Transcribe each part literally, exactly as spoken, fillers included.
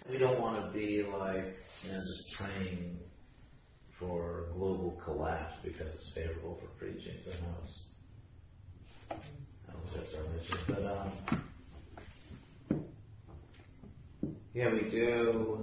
we don't want to be like, you know, just praying for global collapse because it's favorable for preaching. Somehow it's, I don't know if that's our mission, but um, yeah, we do.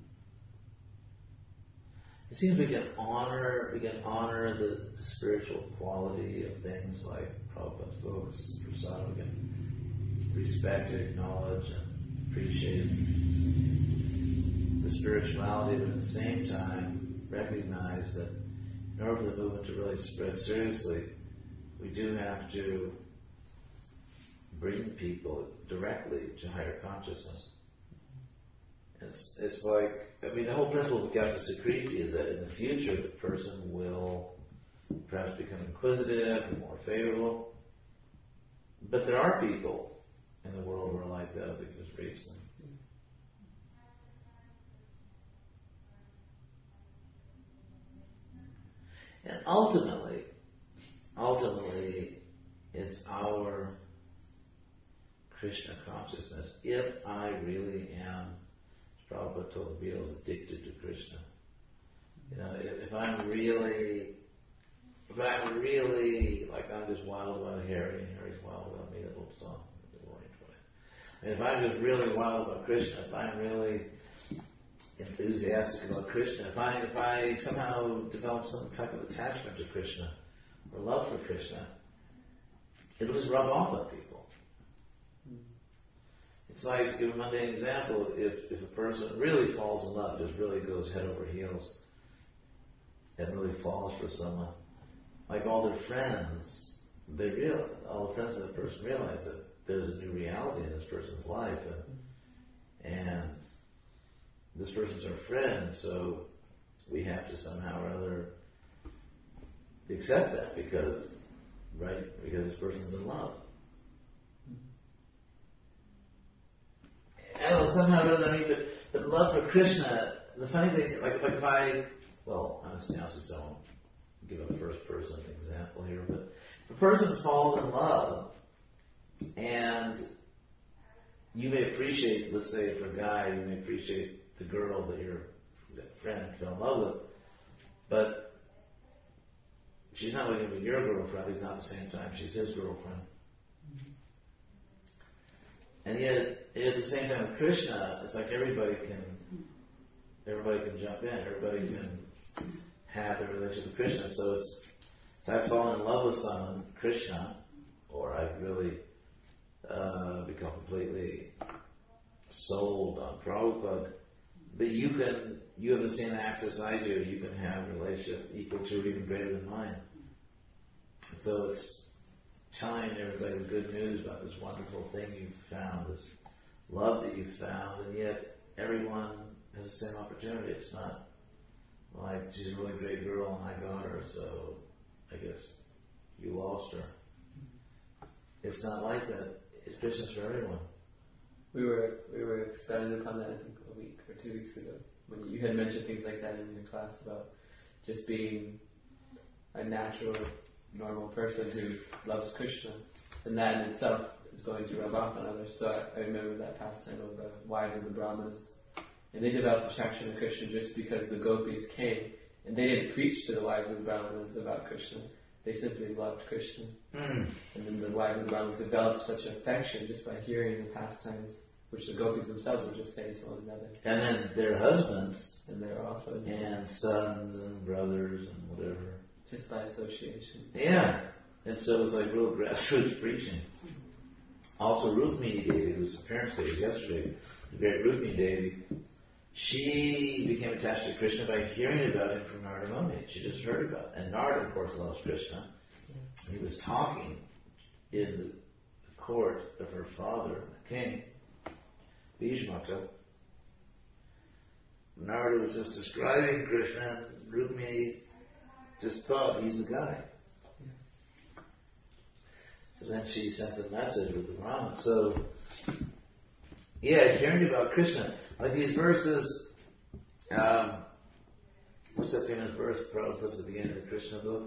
It seems we can honor, we can honor the, the spiritual quality of things like Prabhupada's books, Prasada. We can respect and acknowledge and appreciate the spirituality, but at the same time recognize that in order for the movement to really spread seriously, we do have to bring people directly to higher consciousness. It's, it's like, I mean, the whole principle of Gyata Sukriti is that in the future the person will perhaps become inquisitive and more favorable. But there are people in the world who are like that, we can just reach them. And ultimately, ultimately, it's our Krishna consciousness. If I really am, as Prabhupada told the Beatles, addicted to Krishna. You know, if, if I'm really, if I'm really, like I'm just wild about Harry and Harry's wild about me, that old song, the Roaring Twenty. And if I'm just really wild about Krishna, if I'm really enthusiastic about Krishna, if I if I somehow develop some type of attachment to Krishna or love for Krishna, it'll just rub off on people. Mm. It's like, to give a mundane example, if if a person really falls in love, just really goes head over heels and really falls for someone, like all their friends, they real all the friends of that person realize that there's a new reality in this person's life, and and this person's our friend, so we have to somehow or other accept that because, right, because this person's in love. And somehow or other, I mean, but, but love for Krishna, the funny thing, like, like if I, well, honestly, I also don't give a first person example here, but if a person falls in love and you may appreciate, let's say for a guy, you may appreciate the girl that your friend fell in love with, but she's not going to be your girlfriend, at least not at the same time she's his girlfriend. Mm-hmm. And yet, at the same time with Krishna, it's like everybody can, everybody can jump in, everybody can have a relationship with Krishna. So it's, so I've fallen in love with someone, Krishna, or I've really uh, become completely sold on Prabhupada. But you can, you have the same access I do. You can have a relationship equal to or even greater than mine. So it's telling everybody the good news about this wonderful thing you've found, this love that you've found, and yet everyone has the same opportunity. It's not like she's a really great girl and I got her, so I guess you lost her. It's not like that. It's Krishna's for everyone. We were we were expanding upon that, I think, a week or two weeks ago, when you had mentioned things like that in your class about just being a natural, normal person who loves Krishna, and that in itself is going to rub off on others. So I, I remember that pastime of the wives of the Brahmanas, and they developed attraction to Krishna just because the gopis came, and they didn't preach to the wives of the Brahmanas about Krishna. They simply loved Krishna. Mm. And then the wives of the Brahmanas developed such affection just by hearing the pastimes, which the gopis themselves were just saying to one another. And then their husbands. And they were also... And sons and brothers and whatever. Just by association. Yeah. And so it was like real grassroots preaching. Also Rukmini Devi, whose appearance day was yesterday, the great Rukmini Devi, she became attached to Krishna by hearing about him from Narada Muni. She just heard about it. And Narada, of course, loves Krishna. Yeah. He was talking in the court of her father, the king, Bhishmaka. Narada was just describing Krishna, and Rukmini just thought he's the guy. Yeah. So then she sent a message with the Brahman. So, yeah, hearing about Krishna, like these verses, um, what's that famous verse Prabhupada puts at the beginning of the Krishna book?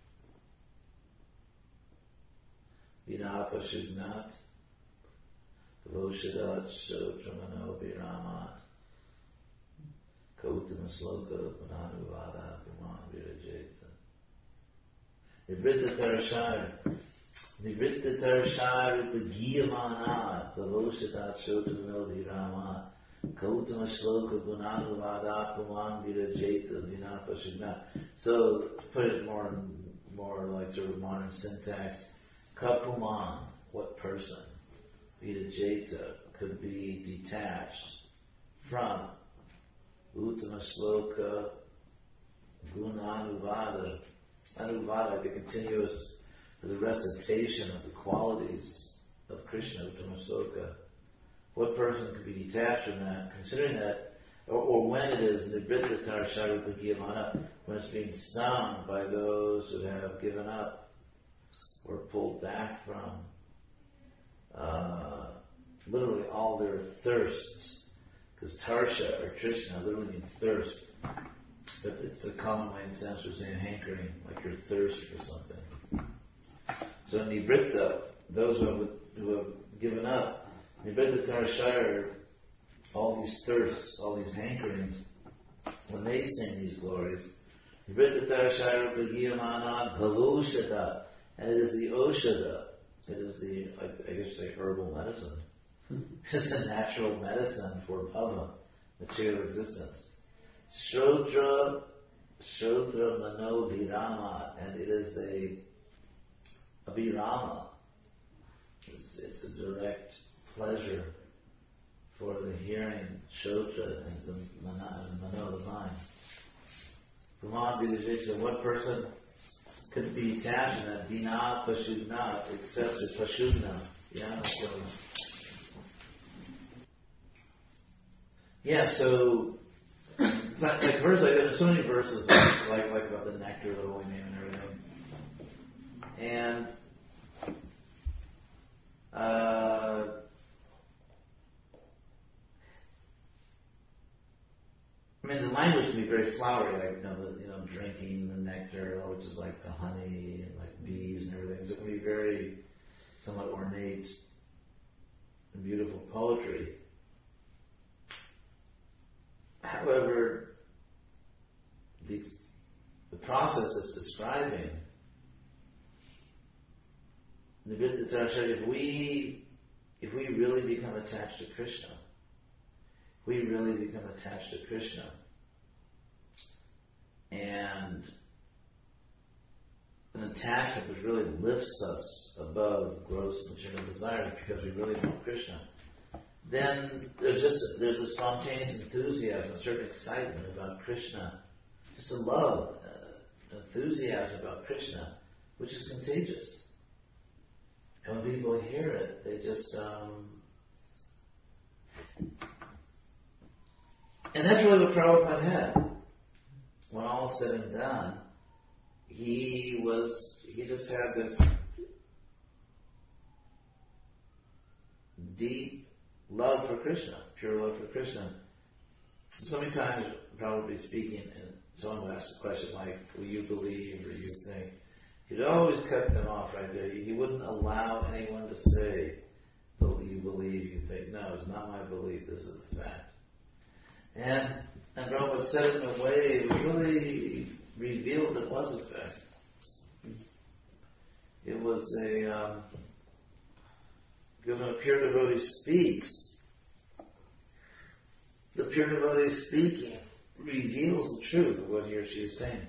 Vinapa Shugnat. Kavoshadat Shotramano Viramat Kautama Sloka Punanuvada Puman Virajeta Nibritta Tarashar Nibritta Tarashar Upagiyamana Kavoshadat Shotramano Viramat Kautama Shloka Punanuvada Puman Virajeta Vinapashigna. So to put it more more like sort of modern syntax, Kapuman, what person? Vidajeta could be detached from Uttama Shloka Gunanuvada. Anuvada, the continuous, the recitation of the qualities of Krishna, Uttama Shloka. What person could be detached from that, considering that, or, or when it is Nibritta Tarasharupa Giyamana, when it's being sung by those who have given up or pulled back from uh, literally all their thirsts, because Tarsha or Krishna literally means thirst, but it's a common way in Sanskrit saying hankering, like you're thirsty for something. So Nibritta, those who have, who have given up, Nibritta Tarashar, all these thirsts, all these hankerings, when they sing these glories, Nibritta Tarashar Upagiyamana Bhavoshada, and it is the Oshada, it is the, I, I guess you say herbal medicine. It's a natural medicine for bhava, material existence. Shrodra, Shrodra Mano Virama, and it is a, a virama. It's, it's a direct pleasure for the hearing, Shrodra, and the Mano, the mind. Puman Vidajita, what person could be attached to that? Vina Pashudna, except the Pashudna. Yeah, so. Yeah, so, it's like, like verse, like, there's so many verses like, like about the nectar, the holy name, and everything. And, uh, I mean, the language can be very flowery, like, you know, the, you know, drinking the nectar, which is like the honey and like bees and everything. So it can be very, somewhat ornate and beautiful poetry. However, the, the process it's describing, if we, if we really become attached to Krishna, if we really become attached to Krishna, and an attachment which really lifts us above gross material desires because we really want Krishna, then there's just there's a spontaneous enthusiasm, a certain excitement about Krishna, just a love, uh, enthusiasm about Krishna, which is contagious. And when people hear it, they just um, and that's really what Prabhupada had. When all said and done, he was he just had this deep love for Krishna, pure love for Krishna. So many times, probably speaking, and someone would ask a question like, will you believe or you think? He'd always cut them off right there. He wouldn't allow anyone to say, well, you believe, you think. No, it's not my belief, this is the fact. And, and Prabhupada said it in a way that really revealed it was a fact. It was a... Um, Because when a pure devotee speaks, the pure devotee speaking reveals the truth of what he or she is saying.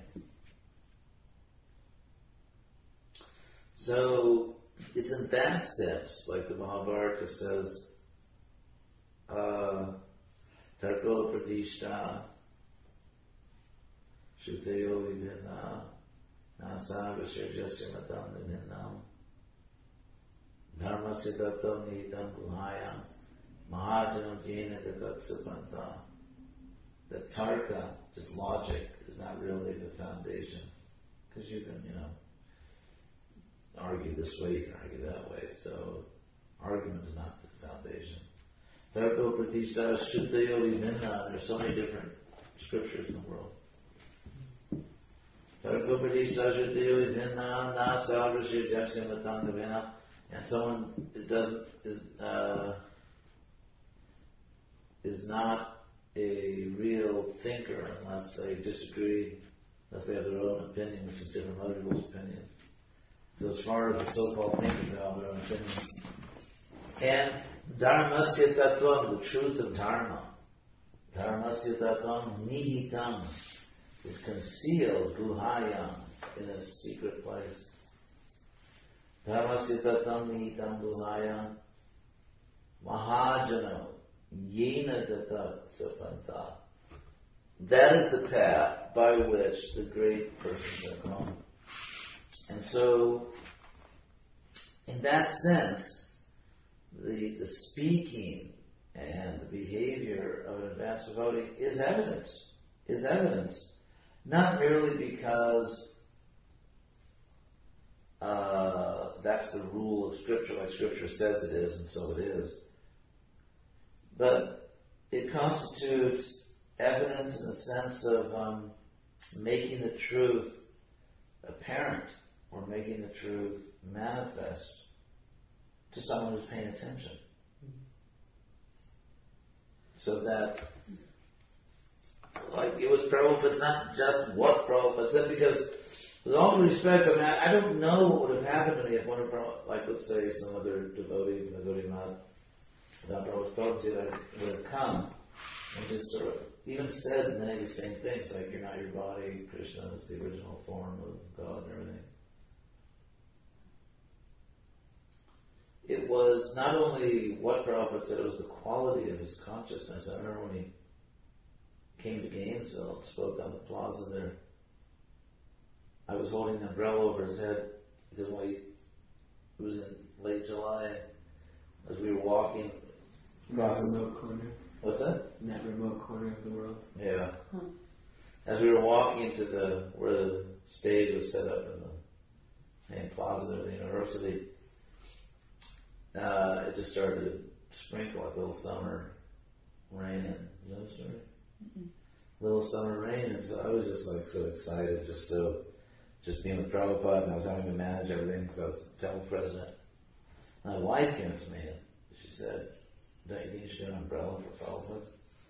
So, it's in that sense, like the Mahabharata says, uh, Tarko Pratishta, Shutayo Vibhinna, Nasa Vishirjasya Matam Ninnam, Dharma Siddhatam Nihitam Guhayam Mahajanam Jena Datat That tarka, just logic, is not really the foundation. Because you can, you know, argue this way, you can argue that way. So, argument is not the foundation. Tarko Pratishta Shuddhayo Vibhinna. There's so many different scriptures in the world. Tarko Pratishta Shuddhayo Vibhinna Nasa Rishir Jasyam Matangavena. And someone it doesn't is, uh, not a real thinker unless they disagree, unless they have their own opinion, which is different from other people's opinions. So as far as the so-called thinkers, they have their own opinions. And Dharmasya Tattvam, the truth of Dharma. Dharmasya Tattvam Nihitam is concealed, Guhayam, in a secret place. Dharmasya Tattvam Nihitam Guhayam Mahajano Yena Datat Sapanta. That is the path by which the great persons are gone. And so, in that sense, the, the speaking and the behavior of an advanced devotee is evidence. Is evidence. Not merely because uh, that's the rule of Scripture, like Scripture says it is, and so it is. But it constitutes evidence in the sense of um, making the truth apparent, or making the truth manifest to someone who's paying attention. So that, like it was Prabhupada, it's not just what Prabhupada said, because with all due respect, I mean, I, I don't know what would have happened to me if one of Prabhupada, like let's say some other devotee from the Gaudiya Math, without Prabhupada's potency, would have come and just sort of even said many of the same things, like you're not your body, Krishna is the original form of God and everything. It was not only what Prabhupada said, it was the quality of his consciousness. I remember when he came to Gainesville and spoke on the plaza there, I was holding the umbrella over his head because when he, it was in late July, as we were walking across the remote corner. What's that? In that remote corner of the world. Yeah. Huh. As we were walking to the where the stage was set up in the main plaza of the university, uh, it just started to sprinkle like little summer rain. And you know the story? Mm-mm. Little summer rain, and so I was just like so excited, just so, just being with Prabhupada, and I was having to manage everything because I was the temple president. My wife came to me and she said, "Don't you think you should get an umbrella for Prabhupada?"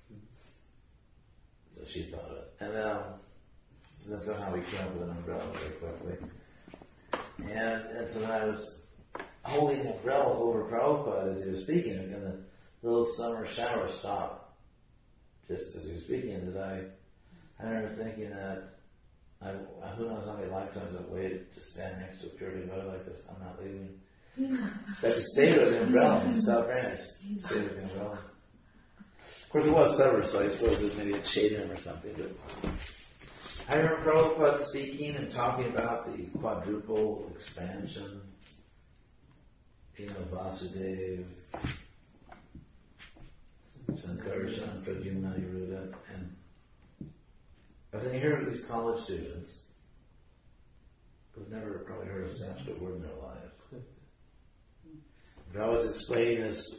So she thought of it. And um, so then somehow we came up with an umbrella very quickly. And, and so then I was holding the umbrella over Prabhupada as he was speaking, and the little summer shower stopped just as he was speaking. And I, I remember thinking that I, who knows how many lifetimes I've waited to stand next to a pure devotee like this. I'm not leaving. I just stayed with the umbrella and stopped raining. I stayed with the umbrella. Of course, it was summer, so I suppose it was maybe it shaded him or something. But I remember Prabhupada speaking and talking about the quadruple expansion, you know, Vasudeva, Sankarshan, Pradyumna, Yehuda, and I was thinking, here are these college students who've never probably heard a Sanskrit word in their lives. But I was explaining this,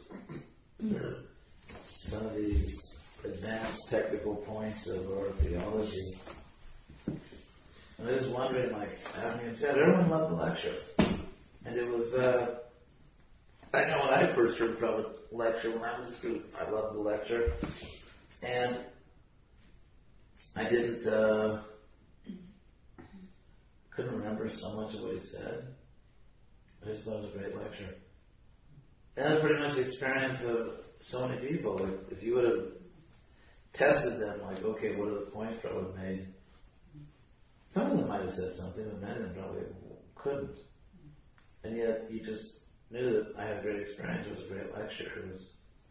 some of these advanced technical points of our theology. And I was wondering, like, I mean, everyone loved the lecture. And it was, uh, I know when I first heard Prabhupada lecture, when I was a student, I loved the lecture. And I didn't, uh, couldn't remember so much of what he said. I just thought it was a great lecture. And that's pretty much the experience of so many people. Like, if you would have tested them, like, okay, what are the points Prabhupada made? Some of them might have said something, but many of them probably couldn't. And yet, you just knew that I had a great experience. It was a great lecture. It was.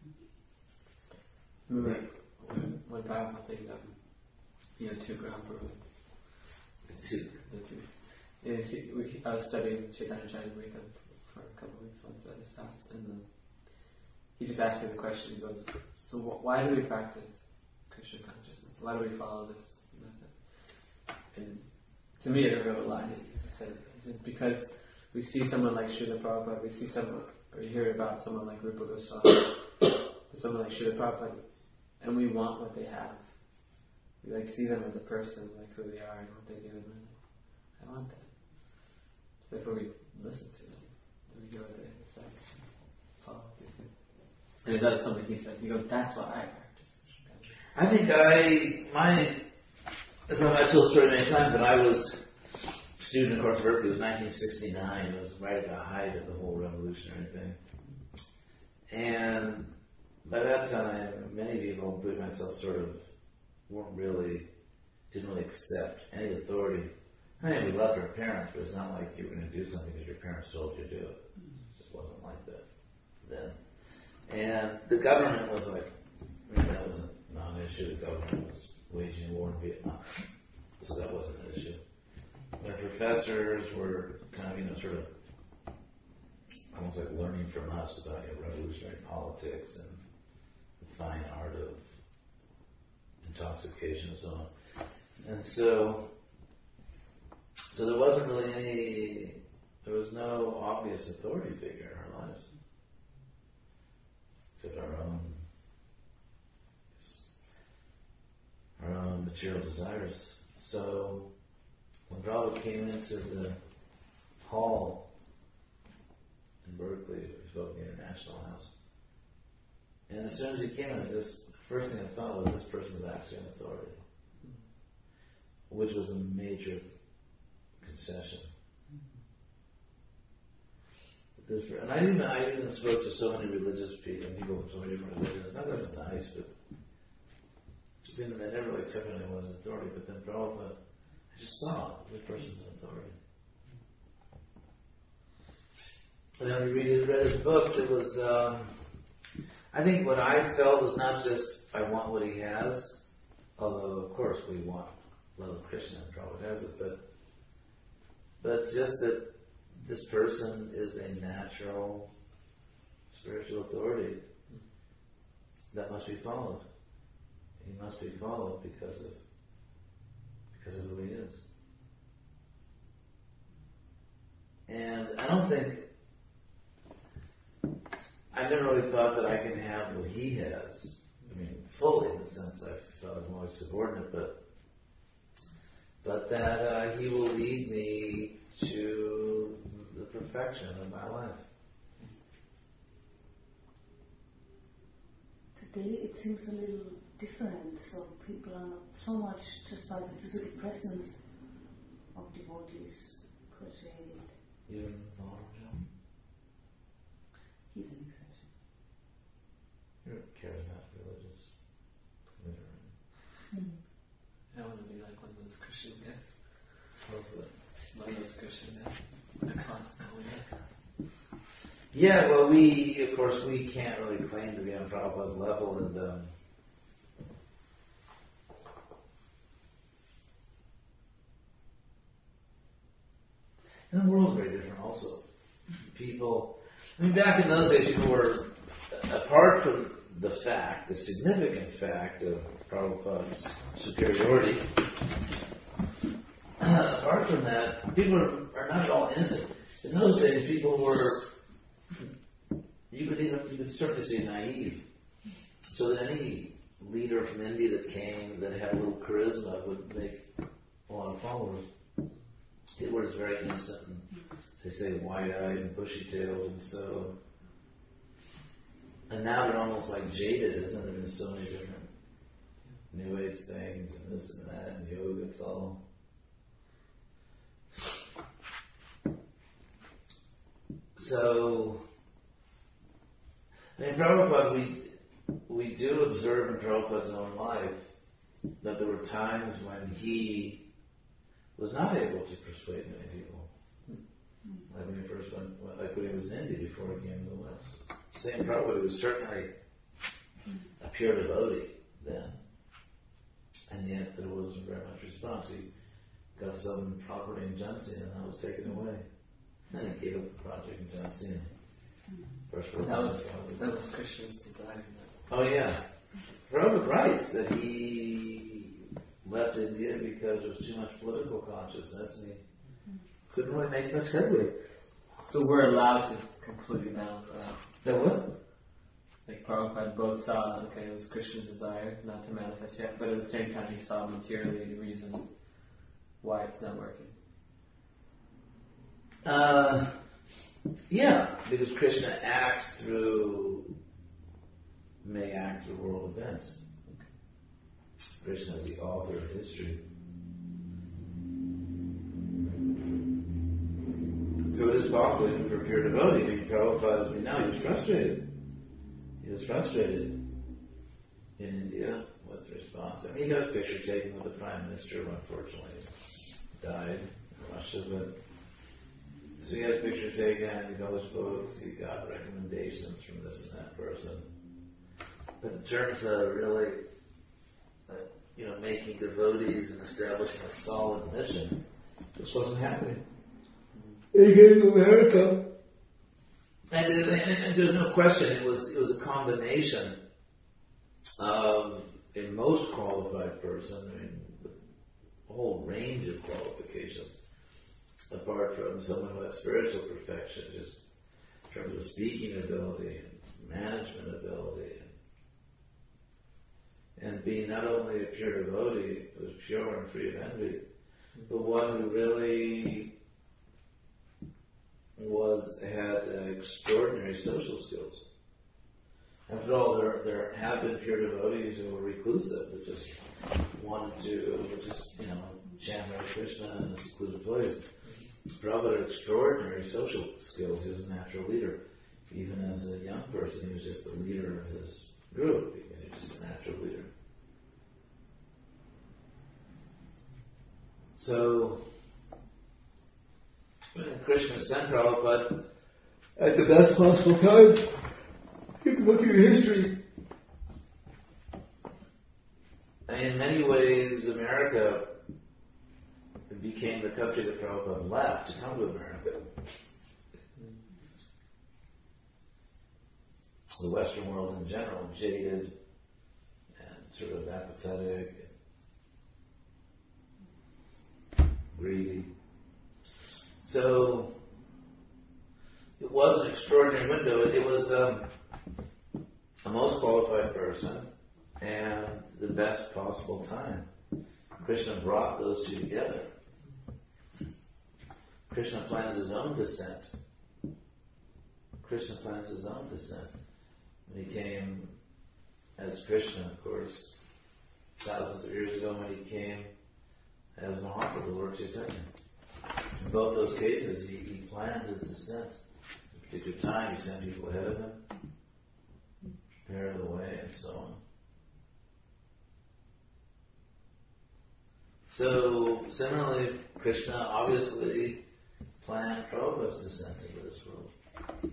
Right. One powerful thing that, you know, two ground for The two. The two. Yeah, see, we, I was studying Chaitanya Charitamrita for a couple of weeks once at his house, and um, he just asked me the question. He goes, "So wh- why do we practice Krishna consciousness? Why do we follow this?" And, that's it. And to me, it wrote a line. He said, he said, because we see someone like Srila Prabhupada, we see someone, or you hear about someone like Rupa Goswami, someone like Srila Prabhupada, and we want what they have. We like see them as a person, like who they are and what they do, and we're like, I want that. So therefore we listen to them, and we hear what they have to say, follow what they say. And that's something he said. He goes, that's why I practice I think I, my, as I've told the story many times, when I was a student, of course, at Berkeley, it was nineteen sixty-nine. It was right at the height of the whole revolutionary thing. And by that time, many people, including myself, sort of weren't really, didn't really accept any authority. I mean, we loved our parents, but it's not like you were going to do something because your parents told you to do it. It just wasn't like that then. And the government was like, I mean, that was a non-issue. The government was waging a war in Vietnam, so that wasn't an issue. The professors were kind of, you know, sort of almost like learning from us about, you know, revolutionary politics and the fine art of intoxication and so on. And so, so there wasn't really any, there was no obvious authority figure in our lives, except our own, our own material desires. So, when Prabhupada came into the hall in Berkeley, we spoke in the International House, and as soon as he came in, just the first thing I thought was this person was actually an authority, which was a major concession. But this, and I even I even spoke to so many religious people and people from so many different religions. Not that it's nice, but it seemed that I never really accepted anyone as authority. But then Prabhupada, I just saw this person's an authority. And then when we read his, read his books, it was, um, I think what I felt was not just, I want what he has, although of course we want love of Krishna and Prabhupada has it, but, but just that this person is a natural spiritual authority that must be followed. He must be followed because of because of who he is. And I don't think, I never really thought that I can have what he has. I mean, fully, in the sense I felt I'm always subordinate, but but that uh, he will lead me to the perfection of my life. Today it seems a little different, so people are not so much just by the physical presence of devotees persuaded. Even Maharaj? He's an exception. You're a charismatic religious leader. Mm. I want to be like one of those Christian guys. What's that? One of those Christian guys. A constant winner. Yeah, well, we, of course, we can't really claim to be on Prabhupada's level, and um, and the world's very different also. People, I mean, back in those days, people were, apart from the fact, the significant fact of Prabhupada's superiority, apart from that, people are, are not at all innocent. In those days, people were, you could even, you could certainly say naive. So that any leader from India that came that had a little charisma would make a lot of followers. They were just very innocent and, they say, wide-eyed and bushy-tailed, and so. And now they're almost like jaded, isn't it? There's so many different New Age things and this and that and yoga. It's all. So, I mean, Prabhupada, we we do observe in Prabhupada's own life that there were times when he was not able to persuade many people. Like when he first went, like when he was in India before he came to the West. Same Prabhupada, he was certainly a pure devotee then. And yet there wasn't very much response. He got some property in Jhansi and that was taken away. And he gave up the project in Jhansi. First that was, that was Krishna's desire. Oh yeah. Prabhupada writes that he left India because there was too much political consciousness and he couldn't really make much headway. So we're allowed to completely balance that out. That what? Like Prabhupada both saw, okay, it was Krishna's desire not to manifest yet, but at the same time he saw materially the reason why it's not working. Uh, yeah, because Krishna acts through, may act through world events. Krishna is the author of history. So it is possible even for a pure devotee. I mean, Prabhupada, as we know, he was frustrated. He was frustrated in India with response. I mean, he got his picture taken with the Prime Minister, who unfortunately died in Russia, but so he had his picture taken, he published books, he got recommendations from this and that person. But in terms of really, uh, you know, making devotees and establishing a solid mission, this wasn't happening. He came to America. And, and, and there's no question, it was it was a combination of a most qualified person, I mean, with a whole range of qualifications, apart from someone who has spiritual perfection, just in terms of speaking ability and management ability, and, and being not only a pure devotee who was pure and free of envy, but one who really was had uh, extraordinary social skills. After all, there there have been pure devotees who were reclusive, that just wanted to, just you know, chant Hare Krishna in a secluded place. Prabhupada had extraordinary social skills. He was a natural leader. Even as a young person, he was just the leader of his group. He was just a natural leader. So, when Krishna sent Prabhupada at the best possible time, you can look at your history. In many ways, America became the country that Prabhupada left to come to America. The Western world in general, jaded and sort of apathetic, and greedy. So it was an extraordinary window. It was um, a most qualified person and the best possible time. Krishna brought those two together. Krishna plans his own descent. Krishna plans his own descent. When he came as Krishna, of course, thousands of years ago, when he came as Mahaprabhu, Lord Chaitanya. In both those cases, he, he planned his descent. At a particular time, he sent people ahead of him, prepare the way, and so on. So, similarly, Krishna obviously planned Prabhupada's descent into this world.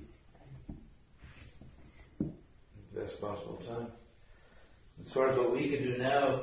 Best possible time. As far as what we can do now,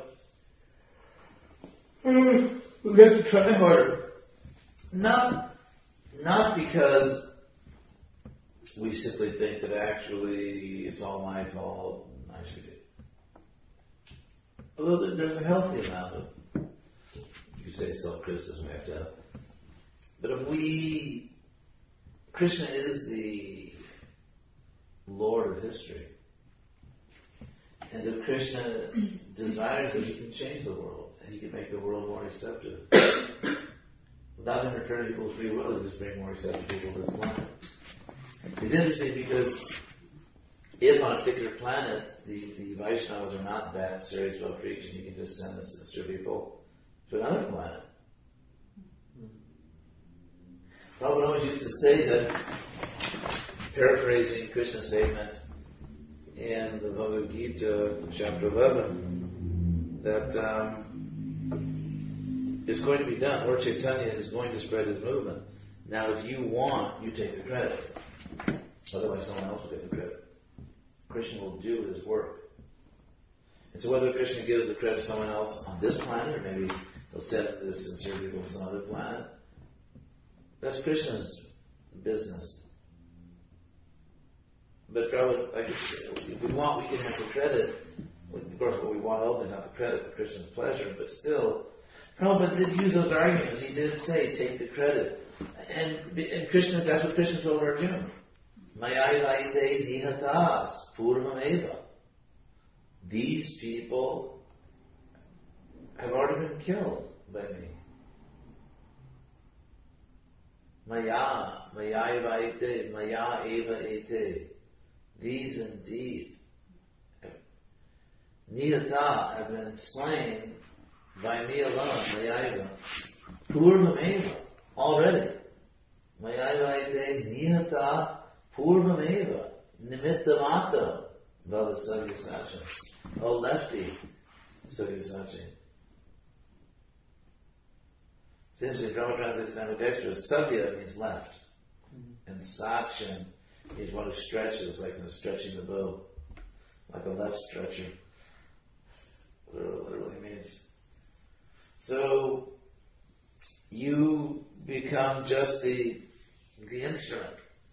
we have to try harder. Not, not because we simply think that actually it's all my fault and I should do it. Although there's a healthy amount of, you could say, self-criticism we have to have. But if we, Krishna is the Lord of history. And if Krishna desires it, he can change the world. And he can make the world more receptive. Without interfering in people's free will, he just bring more receptive people to this planet. It's interesting because if on a particular planet the, the Vaishnavas are not that serious about preaching, you can just send the sincere people to another planet. Prabhupada always used to say that, paraphrasing Krishna's statement in the Bhagavad Gita, chapter eleven, that um, it's going to be done. Lord Chaitanya is going to spread his movement. Now, if you want, you take the credit. Otherwise, someone else will get the credit. Krishna will do his work. And so whether Krishna gives the credit to someone else on this planet, or maybe he'll send the sincere people to some other planet, that's Krishna's business. But Prabhupada, like if we want, we can have the credit. Of course, what we want ultimately is not the credit, but Krishna's pleasure. But still, Prabhupada did use those arguments. He did say, take the credit. And, and Krishna, that's what Krishna told Arjuna. Mayai vaite nihatas purvameva. These people have already been killed by me. Maya, mayai vaite, maya eva ete. These indeed. nihata, have been slain by me alone, mayaiva, purvameva, already. Mayaiva ite nihata purvameva, nimittamato, bhava sagyasacha. Oh, lefty, sagyasacha. Seems in Brahma translates ambidextrous, sabya means left. Mm-hmm. And sachin is one who stretches, like the stretching the bow, like a left stretcher. Whatever it literally means. So, you become just the, the instrument.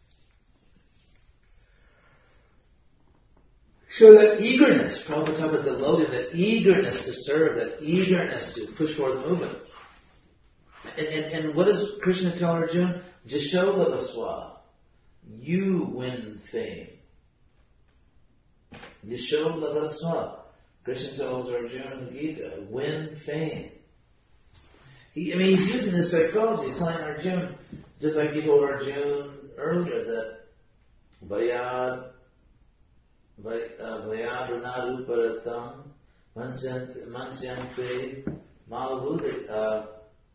So that eagerness, Prabhupada talked about the Lodi, that eagerness to serve, that eagerness to push forward the movement. And, and, and what does Krishna tell Arjuna? Jashodavaswa, you win fame. Jashodavaswa. Krishna tells Arjuna in the Gita, win fame. He, I mean, he's using this psychology. He's telling Arjuna, just like he told Arjuna earlier, that Vayad, Vayad Ranaruparatam, Mansyante, Malavudit,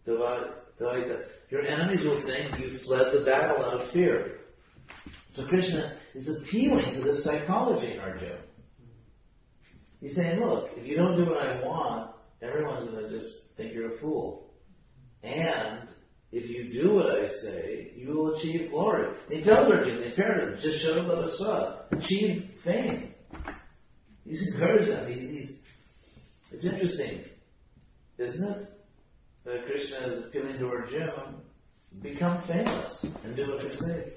your enemies will think you fled the battle out of fear. So Krishna is appealing to this psychology in Arjuna. He's saying, look, if you don't do what I want, everyone's going to just think you're a fool. And if you do what I say, you will achieve glory. And he tells Arjuna, the imperative, just show Lavasva, achieve fame. He's encouraged them. He, he's, it's interesting, isn't it? That Krishna is appealing to Arjuna, become famous and do what I say.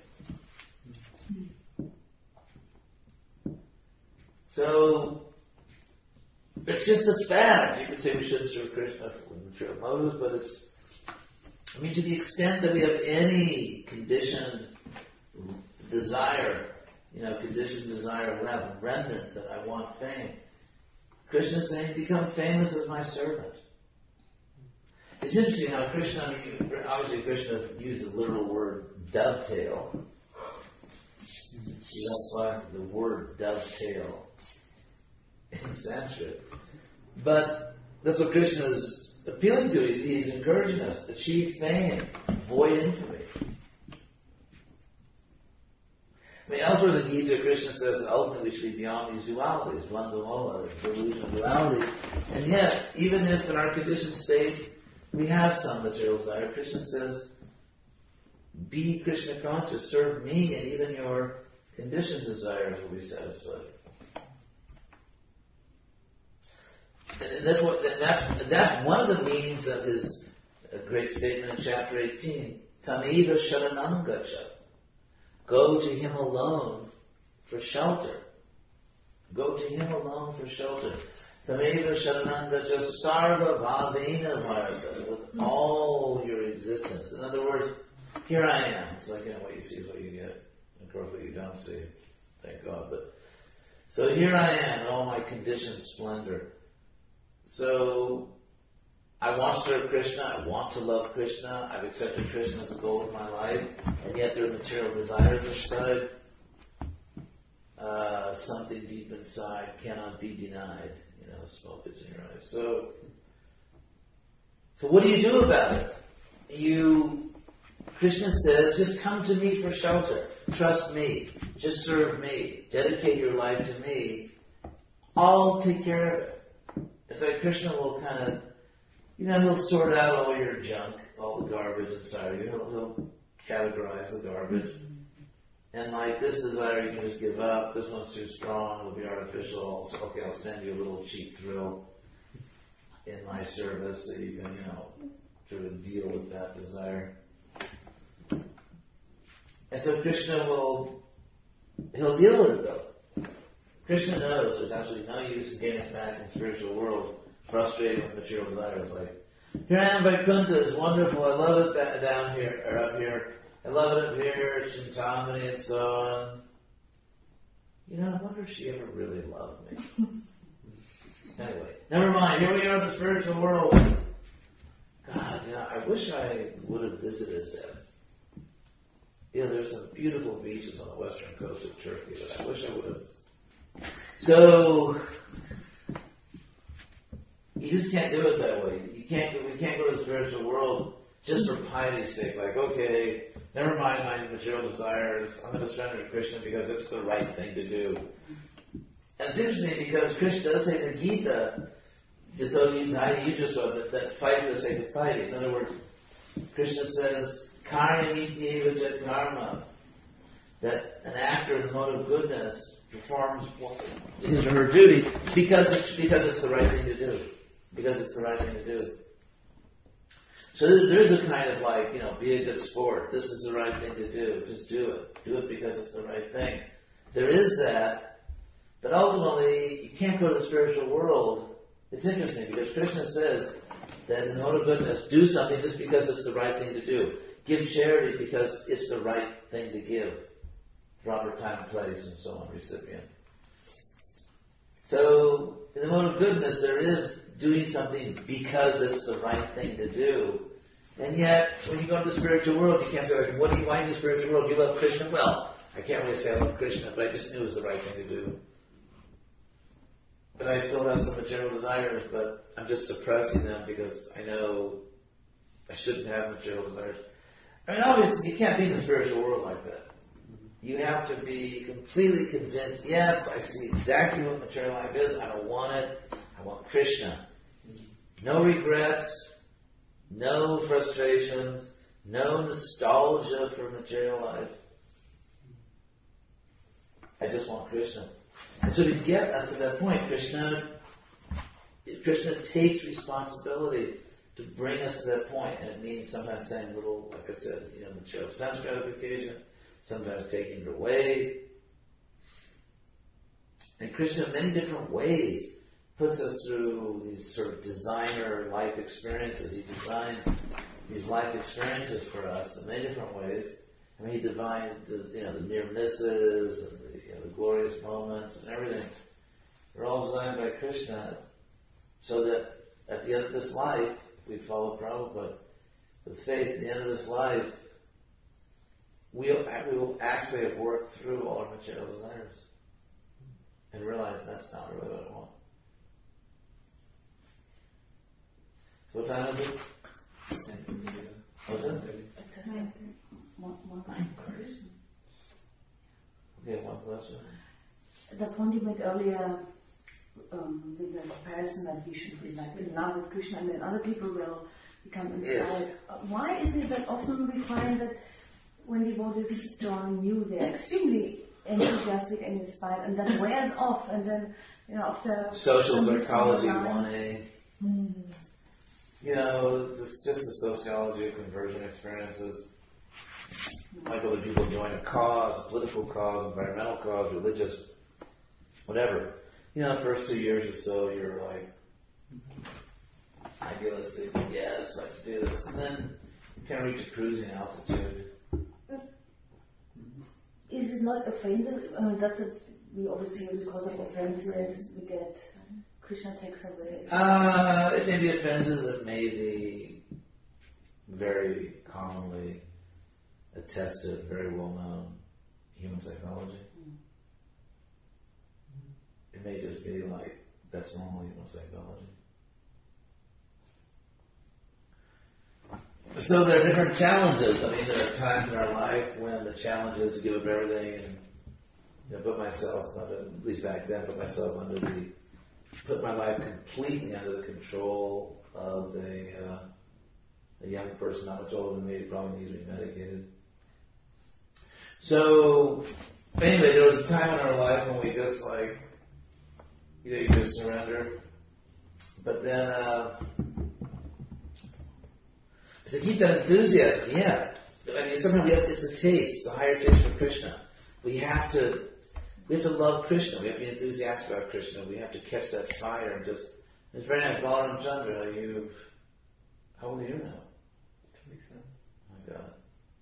So, it's just a fact. You could say we shouldn't serve Krishna for material motives, but it's, I mean, to the extent that we have any conditioned desire, you know, conditioned desire left, remnant, that I want fame, Krishna is saying, become famous as my servant. It's interesting how Krishna, I mean, obviously Krishna used the literal word dovetail. You don't find the word dovetail in Sanskrit. But that's what Krishna is appealing to. He's, he's encouraging us. Achieve fame. Avoid infamy. I mean, elsewhere in the Gita, Krishna says that ultimately we should be beyond these dualities, dvandvamoha, the delusion of duality. And yet, even if in our conditioned state we have some material desire, Krishna says, be Krishna conscious, serve me, and even your conditioned desires will be satisfied. And that's what that's that's one of the meanings of his great statement in chapter eighteen. Tameva sharanam gacha. Go to him alone for shelter. Go to him alone for shelter. Tameva sharanam gacha sarva bhavena bharata. With all your existence. In other words, here I am. It's like, you know, what you see is what you get. Of course, what you don't see, thank God. But so here I am in all my conditioned splendor. So I want to serve Krishna. I want to love Krishna. I've accepted Krishna as the goal of my life, and yet there are material desires inside. Uh, something deep inside cannot be denied. You know, smoke is in your eyes. So, so what do you do about it? You. Krishna says, just come to me for shelter. Trust me. Just serve me. Dedicate your life to me. I'll take care of it. It's like Krishna will kind of, you know, he'll sort out all your junk, all the garbage inside of you. He'll, he'll categorize the garbage. And like, this desire you can just give up. This one's too strong. It'll be artificial. So, okay, I'll send you a little cheap thrill in my service so you can, you know, sort of deal with that desire. And so Krishna will, he'll deal with it though. Krishna knows there's absolutely no use in getting us back in the spiritual world, frustrated with material desires. Like, here I am, Vaikuntha, it's wonderful, I love it back down here, or up here. I love it up here, Chintamani and so on. You know, I wonder if she ever really loved me. Anyway, never mind, here we are in the spiritual world. God, you know, I wish I would have visited them. You know, there's some beautiful beaches on the western coast of Turkey that I wish I would have. So, world just for piety's sake. Like, okay, never mind my material desires. I'm going to surrender to Krishna because it's the right thing to do. And it's interesting because Krishna does say in the Gita, you just wrote that, that fight for the sake of fighting. In other words, Krishna says, karma iti jet karma, that an actor in the mode of goodness performs his or her duty because it's, because it's the right thing to do. Because it's the right thing to do. So there's a kind of like, you know, be a good sport. This is the right thing to do. Just do it. Do it because it's the right thing. There is that, but ultimately, you can't go to the spiritual world. It's interesting because Krishna says that in the mode of goodness, do something just because it's the right thing to do. Give charity because it's the right thing to give. Proper time, place, and so on, recipient. So, in the mode of goodness, there is doing something because it's the right thing to do. And yet, when you go to the spiritual world, you can't say, like, what do you like in the spiritual world? You love Krishna? Well, I can't really say I love Krishna, but I just knew it was the right thing to do. But I still have some material desires, but I'm just suppressing them because I know I shouldn't have material desires. I mean, obviously, you can't be in the spiritual world like that. You have to be completely convinced, yes, I see exactly what material life is. I don't want it. I want Krishna. No regrets, no frustrations, no nostalgia for material life. I just want Krishna. And so to get us to that point, Krishna, Krishna takes responsibility to bring us to that point, and it means sometimes saying little, like I said, you know, material sense gratification, sometimes taking it away. And Krishna, in many different ways, puts us through these sort of designer life experiences. He designs these life experiences for us in many different ways. I mean, he designed, you know, the near misses and the, you know, the glorious moments and everything. They're all designed by Krishna so that at the end of this life, if we follow Prabhupada with faith, at the end of this life, we'll, we will actually have worked through all our material desires and realize that's not really what I want. So what time is it? What's it? One, one question. Okay, one question. The point you made earlier um, with the comparison that we should be like in love with Krishna and then other people will become inspired. Yes. Uh, why is it that often we find that when devotees join new, they're extremely enthusiastic and inspired, and that wears off, and then, you know, after... Social psychology one A. Mm. You know, it's just the sociology of conversion experiences. Like whether people join a cause, a political cause, environmental cause, religious, whatever. You know, the first two years or so, you're like idealistic, yes, I like to do this. And then you kind of reach a cruising altitude. Is it not offensive? I mean, that's a, we obviously, because of offenses, we get Krishna takes away. Uh, it may be offenses, it may be very commonly attested, very well known human psychology. Mm. It may just be like, that's normal human psychology. So there are different challenges. I mean, there are times in our life when the challenge is to give up everything and, you know, put myself, under, at least back then, put myself under the, put my life completely under the control of a, uh, a young person not much older than me who probably needs to be medicated. So, anyway, there was a time in our life when we just like, you know, you just surrender. But then, uh, to keep that enthusiasm, yeah. I mean, sometimes we have, it's a taste, it's a higher taste for Krishna. We have to, we have to love Krishna. We have to be enthusiastic about Krishna. We have to catch that fire and just. It's very nice, Balaram Chandra. You, how old are you now? twenty-seven. Oh my God.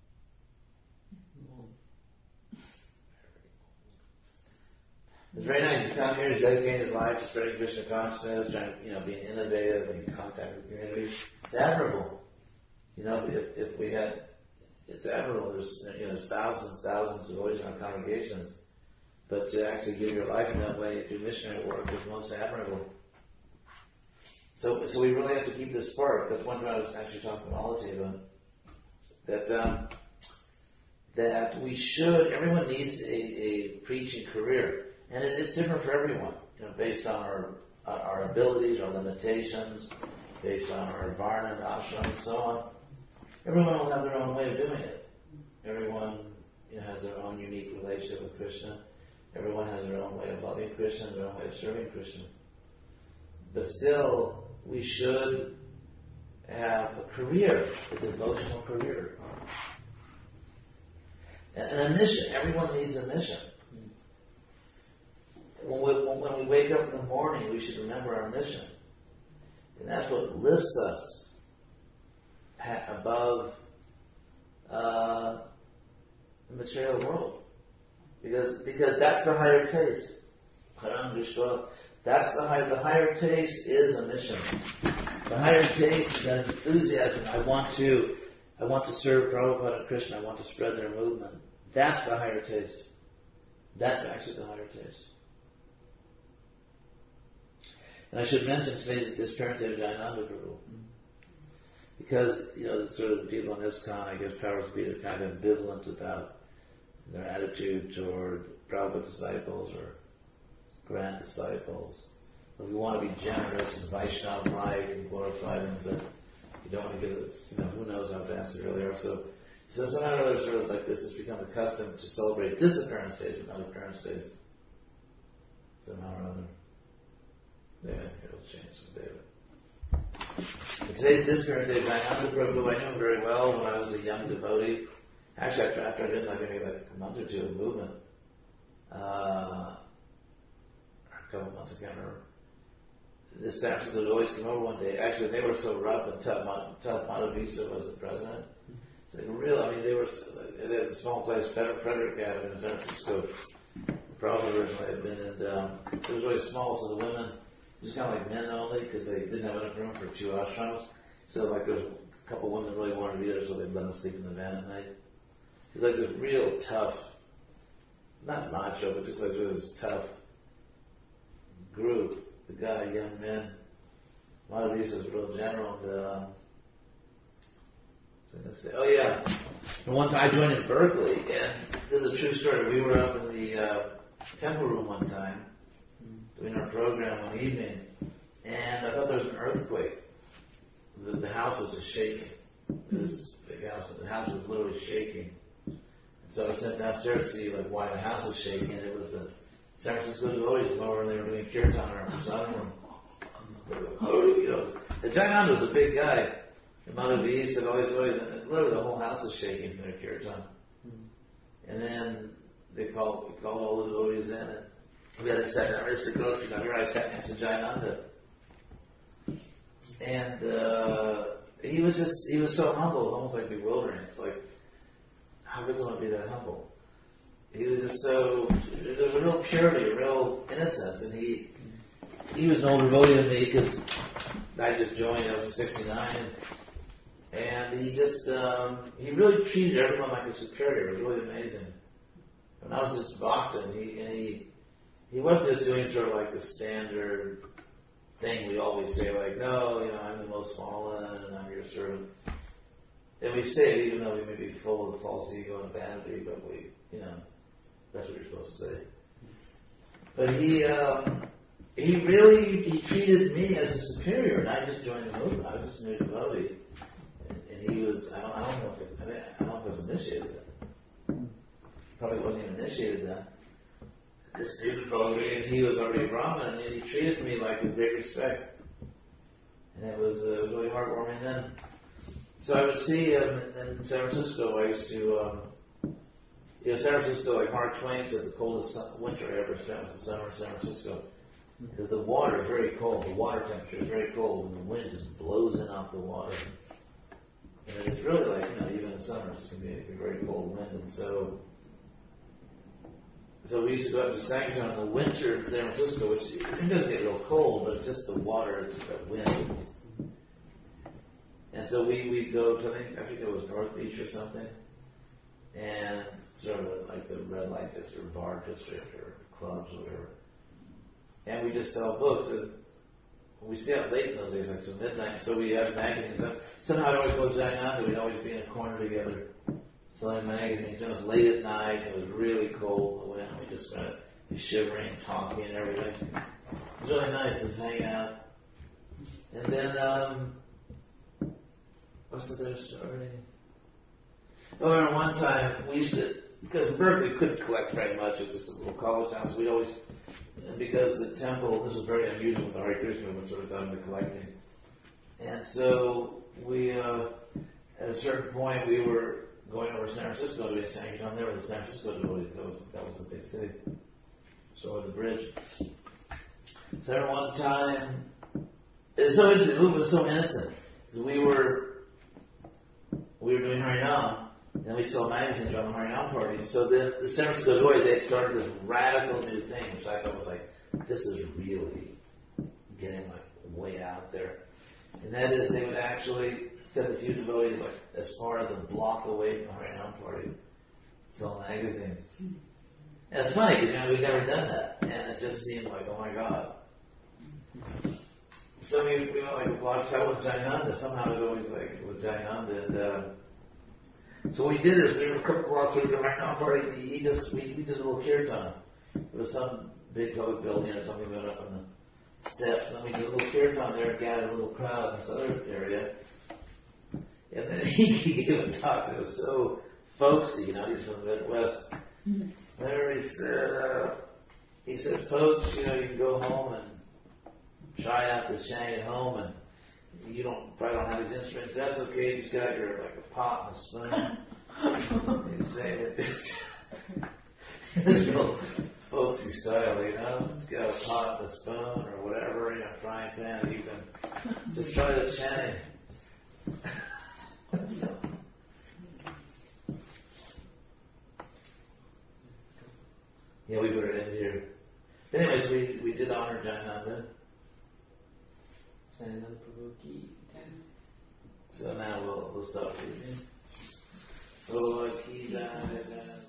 It's very nice to come here, he's dedicating his life to spreading Krishna consciousness, trying to, you know, being innovative and in contact with the community. It's admirable. You know, if, if we had, it's admirable. There's, you know, there's thousands, thousands of devotees in our congregations. But to actually give your life in that way, do missionary work is most admirable. So, so we really have to keep this spark. That's one thing I was actually talking to Malachi about. That um, that we should. Everyone needs a, a preaching career, and it, it's different for everyone. You know, based on our our abilities, our limitations, based on our environment, ashram, and so on. Everyone will have their own way of doing it. Everyone, you know, has their own unique relationship with Krishna. Everyone has their own way of loving Krishna, their own way of serving Krishna. But still, we should have a career, a devotional career. And a mission. Everyone needs a mission. When we, when we wake up in the morning, we should remember our mission. And that's what lifts us above uh, the material world. Because because that's the higher taste. Haram Drishva. That's the higher, the higher taste is a mission. The higher taste is an enthusiasm. I want to I want to serve Prabhupada and Krishna. I want to spread their movement. That's the higher taste. That's actually the higher taste. And I should mention today's disparity of Jayananda Prabhu. Because, you know, sort of people in ISKCON, I guess, powers be are kind of ambivalent about their attitude toward Prabhupada disciples or grand disciples. But we want to be generous and Vaishnava-like and glorify them, but you don't want to give it, you know, who knows how advanced they really are. So, so somehow or other, sort of like this has become accustomed to celebrate disappearance days, but not appearance days. Somehow or other. Yeah, it'll change someday. But today's disappearance day, Jayananda Prabhu, I knew him very well when I was a young devotee. Actually, after, after I did like maybe like a month or two of movement, uh, a couple months, I can't remember. The San Francisco would always come over one day. Actually, they were so rough and tough. Tough Madhavisa was the president. It's like real. I mean, they were. They had a small place, Frederick Avenue in San Francisco. Probably originally had been, and um, it was really small, so the women. It was kind of like men only because they didn't have enough room for two ashrams. So like there was a couple of women that really wanted to be there, so they'd let them sleep in the van at night. It was like this real tough, not macho, but just like this tough group. The guy, young men. A lot of these was real general. And, um, so let's say, oh yeah. And one time I joined in Berkeley, and this is a true story. We were up in the uh, temple room one time, doing our program one evening, and I thought there was an earthquake. The, the house was just shaking. This big house, the house was literally shaking. And so I was sent downstairs to see like why the house was shaking. It was the San Francisco devotees come over and they were doing kirtan in our prasadam room. You know, the Jayananda was a big guy. And Madhavi said always, always, and literally the whole house was shaking from their kirtan. And then they called, we called all the devotees in, and we had a second arrested ghost. You know, here I sat next to Jayananda. And uh, he was just, he was so humble, it was almost like bewildering. It's like, how could someone be that humble? He was just so, there was a real purity, a real innocence, and he he was an older devotee than me because I just joined, I was sixty-nine, and he just, um, he really treated everyone like a superior. It was really amazing. When I was just bhakta, and he, and he He wasn't just doing sort of like the standard thing we always say, like, no, you know, I'm the most fallen and I'm your servant. And we say it even though we may be full of false ego and vanity, but we, you know, that's what you're supposed to say. But he, um, he really, he treated me as a superior, and I just joined the movement. I was just a new devotee. And, and he was, I don't, I don't know if it, I, think, I don't know if I was initiated then. Probably wasn't even initiated then. This student devotee, and he was already a Brahmin, and he treated me like with great respect. And it was, uh, it was really heartwarming. And then, so I would see him in, in San Francisco. I used to, um, you know, San Francisco, like Mark Twain said, the coldest winter I ever spent was the summer in San Francisco. Because the water is very cold, the water temperature is very cold, and the wind just blows in off the water. And it's really like, you know, even in the summer, it's going to be a very cold wind. And so, so we used to go up to Sankirtan in the winter in San Francisco, which it doesn't get real cold, but it's just the water, it's the wind. And so we we'd go to, I think, I think it was North Beach or something, and sort of like the red light district, or bar district, or clubs, or whatever. And we just sell books. And we stay out late in those days, like till midnight. So we have magazines. Somehow I'd always go to Jayananda. We'd always be in a corner together selling magazines. It was late at night. It was really cold. The wind. We just kind of be shivering, talking, and everything. It was really nice, just hanging out. And then, um, what's the other story? Oh, and one time we used to, because Berkeley couldn't collect very much. It was just a little college town, so we'd always, and because the temple, this was very unusual with the Hare Krishna movement, sort of done the collecting. And so we, uh, at a certain point, we were going over to San Francisco to be a Sankirtan. There were the San Francisco devotees. That was, that was the big city. So over the bridge. So at one time, it was so interesting. The movement was so innocent. Because we were, we were doing Harinam, and we'd sell magazines around the Harinam party. So the, the San Francisco devotees, they had started this radical new thing, which I thought was like, this is really getting like way out there. And that is, they would actually send a few devotees like as far as a block away from the Harinam party, sell magazines. And it's funny because you know we'd never done that, and it just seemed like, oh my God. So we, we went like a block south with Jayananda. Somehow it was always like with Jayananda. And uh, so what we did is we were a couple blocks away from the Harinam party. He just we, we did a little kirtan. It was some big public building or something going up on the steps, and then we did a little kirtan there and gathered a little crowd in this other area. And then he, he gave a talk that was so folksy, you know, he's from the Midwest. Mm-hmm. There he said, uh, he said, folks, you know, you can go home and try out this chant at home, and you don't probably don't have these instruments. That's okay. Just get out your like a pot and a spoon. He's saying it just this real folksy style, you know. Just get out a pot and a spoon or whatever, you know, frying pan, and you can just try this chanting. Yeah, we put it in here. Anyways, we, we did honor Jayananda. Jayananda Prabhu ki jai. So now we'll we'll stop reading. Oh, ki jai.